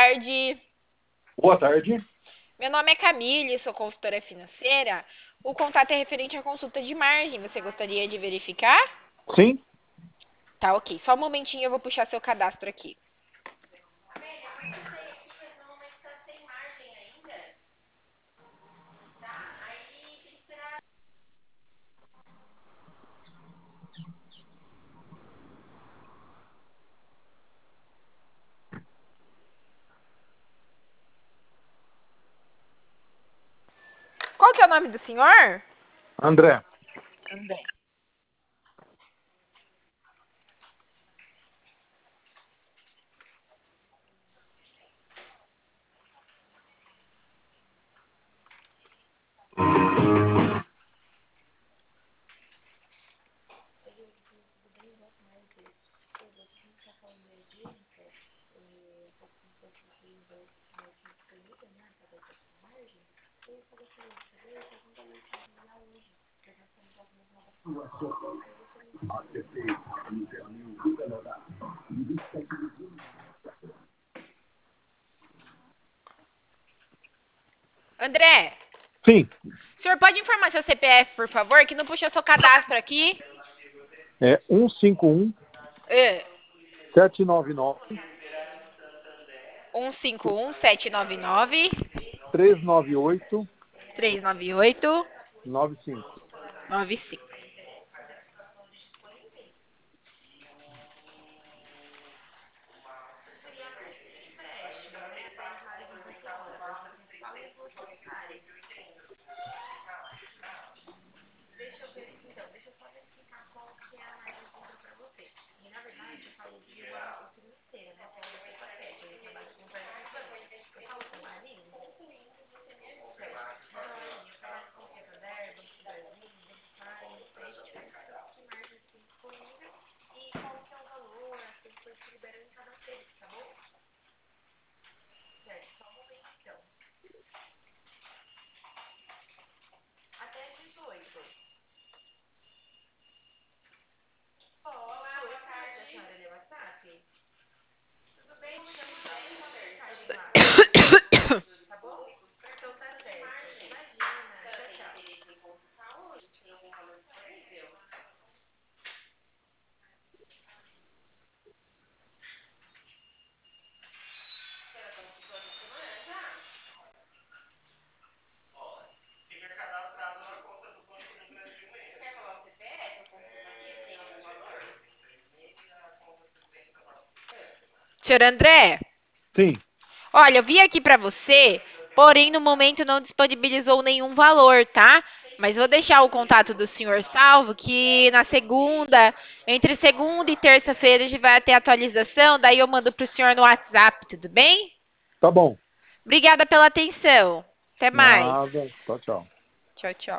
tarde. Boa tarde. Meu nome é Camille, sou consultora financeira. O contato é referente à consulta de margem. Você gostaria de verificar? Sim? Tá, ok. Só um momentinho, eu vou puxar seu cadastro aqui. Qual que é o nome do senhor? André. André. André, Sim. o senhor pode informar seu CPF, por favor, que não puxou seu cadastro aqui? É 151 É. 799 151-799 398 398 95. 95. Senhor André, Sim. olha, eu vi aqui pra você, porém no momento não disponibilizou nenhum valor, tá? Mas vou deixar o contato do senhor salvo, que na segunda, entre segunda e terça-feira a gente vai ter atualização, daí eu mando pro senhor no WhatsApp, tudo bem? Tá bom. Obrigada pela atenção. Até mais. Nada. Tchau, tchau. Tchau, tchau.